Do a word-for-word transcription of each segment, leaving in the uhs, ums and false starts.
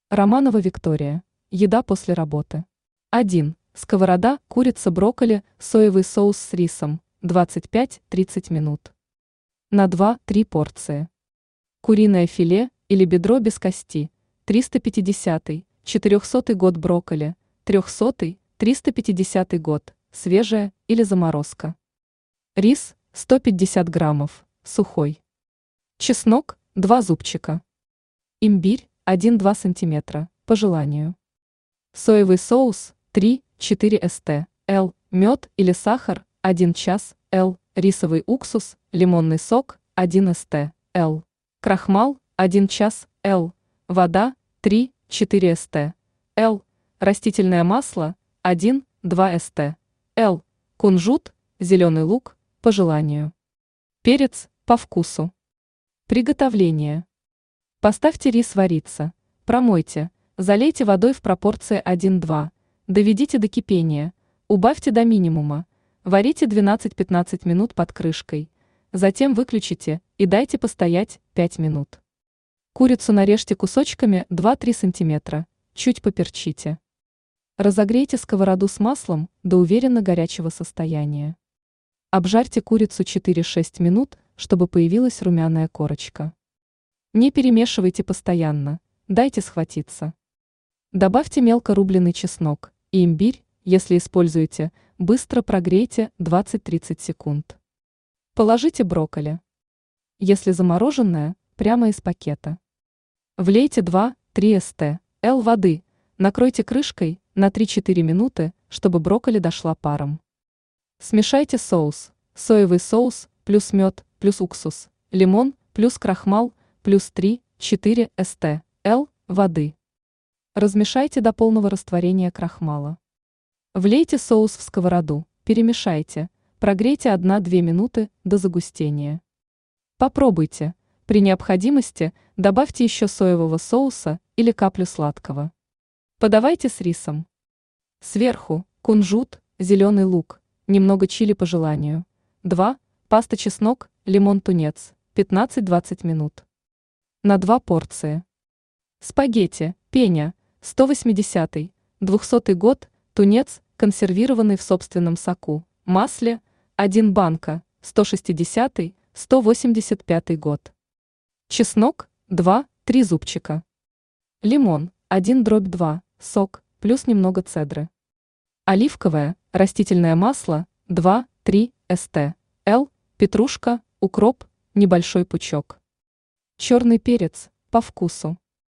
Романова Виктория. Еда после работы. один. Сковорода, курица, брокколи, соевый соус с рисом. двадцать пять-тридцать минут. На два-три порции. Куриное филе или бедро без кости. триста пятидесятый, четырехсотый год брокколи. трехсотый, триста пятидесятый год. Свежая или заморозка. Рис сто пятьдесят граммов. Сухой. Чеснок два зубчика. Имбирь один-два сантиметра, по желанию. Соевый соус три-четыре стл, мед или сахар один час, л, рисовый уксус, лимонный сок один стл, крахмал один час, л, вода три-четыре стл, растительное масло один-два стл, кунжут, зеленый лук, по желанию. Перец по вкусу. Приготовление. Поставьте рис вариться, промойте, залейте водой в пропорции один-два, доведите до кипения, убавьте до минимума, варите двенадцать-пятнадцать минут под крышкой, затем выключите и дайте постоять пять минут. Курицу нарежьте кусочками два-три сантиметра, чуть поперчите. Разогрейте сковороду с маслом до уверенно горячего состояния. Обжарьте курицу четыре-шесть минут, чтобы появилась румяная корочка. Не перемешивайте постоянно, дайте схватиться. Добавьте мелко рубленый чеснок и имбирь, если используете, быстро прогрейте двадцать-тридцать секунд. Положите брокколи. Если замороженное, прямо из пакета. Влейте два-три стл воды, накройте крышкой на три-четыре минуты, чтобы брокколи дошла паром. Смешайте соус, соевый соус, плюс мед, плюс уксус, лимон, плюс крахмал, плюс три-четыре стл воды. Размешайте до полного растворения крахмала. Влейте соус в сковороду, перемешайте, прогрейте одна-две минуты до загустения. Попробуйте, при необходимости добавьте еще соевого соуса или каплю сладкого. Подавайте с рисом. Сверху кунжут, зеленый лук, немного чили по желанию. два. Паста чеснок, лимон тунец, пятнадцать-двадцать минут. На два порции. Спагетти, пеня, сто восьмидесятый, двухсотый год, тунец, консервированный в собственном соку, масле, один банка, сто шестидесятый, сто восемьдесят пятый год. Чеснок, два-три зубчика. Лимон, один дробь два, сок, плюс немного цедры. Оливковое, растительное масло, два-три стл, петрушка, укроп, небольшой пучок. Черный перец, по вкусу.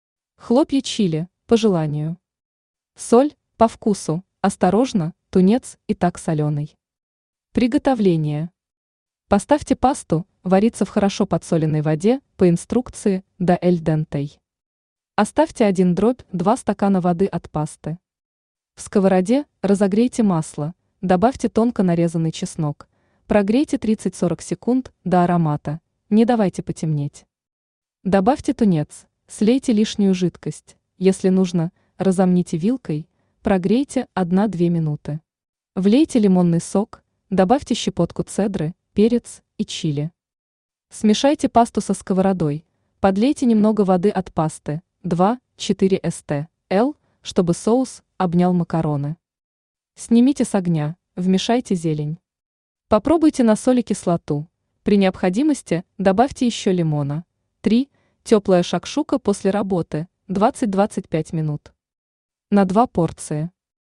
Хлопья чили, по желанию. Соль, по вкусу, осторожно, тунец и так соленый. Приготовление. Поставьте пасту вариться в хорошо подсоленной воде по инструкции до эль дентей. Оставьте один дробь два стакана воды от пасты. В сковороде разогрейте масло, добавьте тонко нарезанный чеснок, прогрейте тридцать-сорок секунд до аромата, не давайте потемнеть. Добавьте тунец, слейте лишнюю жидкость, если нужно, разомните вилкой, прогрейте одна-две минуты. Влейте лимонный сок, добавьте щепотку цедры, перец и чили. Смешайте пасту со сковородой, подлейте немного воды от пасты, два-четыре стл, чтобы соус обнял макароны. Снимите с огня, вмешайте зелень. Попробуйте на соль и кислоту. При необходимости добавьте еще лимона. три. Теплая шакшука после работы, двадцать-двадцать пять минут. На два порции.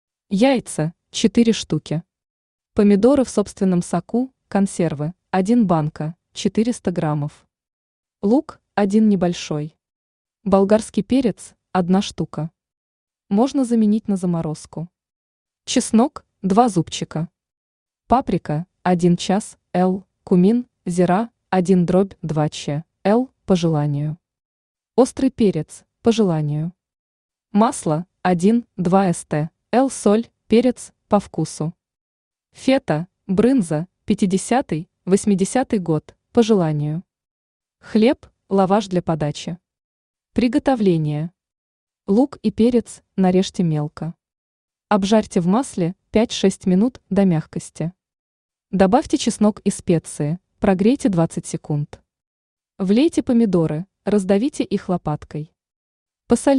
Яйца, четыре штуки. Помидоры в собственном соку, консервы, один банка, четыреста граммов. Лук, один небольшой. Болгарский перец, одна штука. Можно заменить на заморозку. Чеснок, два зубчика. Паприка, один час, л, кумин, зира, один дробь два ч, л, по желанию. Острый перец, по желанию. Масло, один-два стл, соль, перец, по вкусу. Фета, брынза, пятидесятый, восьмидесятый год, по желанию. Хлеб, лаваш для подачи. Приготовление. Лук и перец нарежьте мелко. Обжарьте в масле пять-шесть минут до мягкости. Добавьте чеснок и специи, прогрейте двадцать секунд. Влейте помидоры, раздавите их лопаткой. Посолите,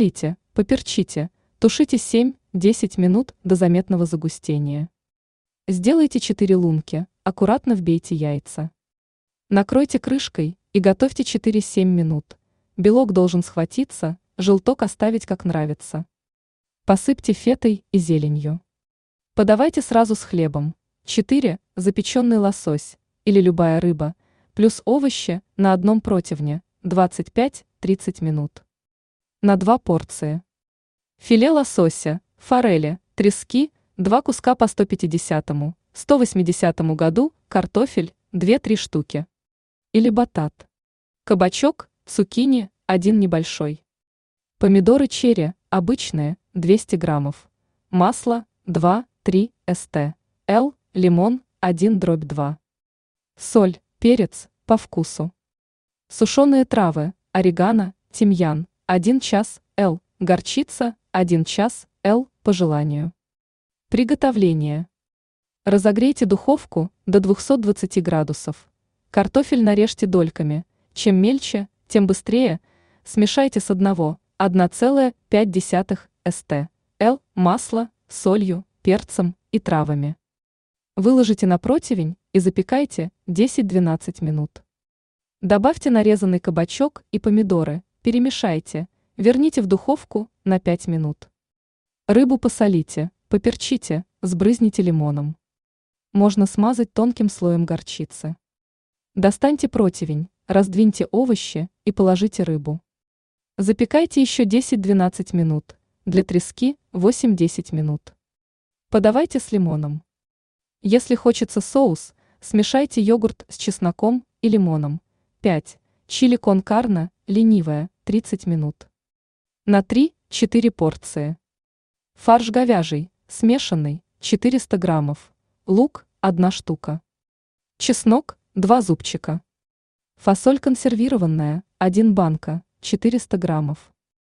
поперчите, тушите семь-десять минут до заметного загустения. Сделайте четыре лунки, аккуратно вбейте яйца. Накройте крышкой и готовьте четыре-семь минут. Белок должен схватиться, желток оставить как нравится. Посыпьте фетой и зеленью. Подавайте сразу с хлебом. четыре. Запеченный лосось или любая рыба, плюс овощи на одном противне, двадцать пять-тридцать минут. На два порции. Филе лосося, форели, трески, два куска по сто пятидесятому — сто восьмидесятому году, картофель, две-три штуки. Или батат. Кабачок, цукини, один небольшой. Помидоры черри, обычные, двести граммов. Масло, два-три ст. Л, лимон, один дробь два. Соль, перец, по вкусу. Сушеные травы, орегано, тимьян, один час, Л, горчица, один час, Л, по желанию. Приготовление. Разогрейте духовку до двухсот двадцати градусов. Картофель нарежьте дольками. Чем мельче, тем быстрее. Смешайте с одного-одной целой пяти десятых ст. Л, масло, солью, перцем и травами. Выложите на противень и запекайте десять-двенадцать минут. Добавьте нарезанный кабачок и помидоры, перемешайте, верните в духовку на пять минут. Рыбу посолите, поперчите, сбрызните лимоном. Можно смазать тонким слоем горчицы. Достаньте противень, раздвиньте овощи и положите рыбу. Запекайте еще десять-двенадцать минут, для трески восемь-десять минут. Подавайте с лимоном. Если хочется соус, смешайте йогурт с чесноком и лимоном. пять. Чили кон карне, ленивая, тридцать минут. На три-четыре порции. Фарш говяжий, смешанный, четыреста граммов. Лук, одна штука. Чеснок, два зубчика. Фасоль консервированная, один банка, четыреста граммов.